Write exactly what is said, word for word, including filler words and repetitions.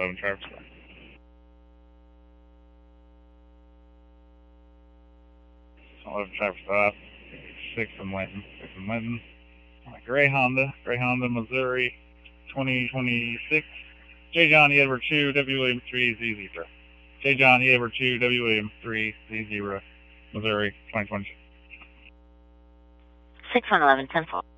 eleven traffic stop. eleven traffic stop. six in Linton. six in Linton. Gray Honda. Gray Honda, Missouri, twenty twenty-six. J. John E. Edward two, W. William three, Z zero. J. John E. Edward two, W. William three, Z zero, Missouri, twenty twenty-six. six one eleven, ten four.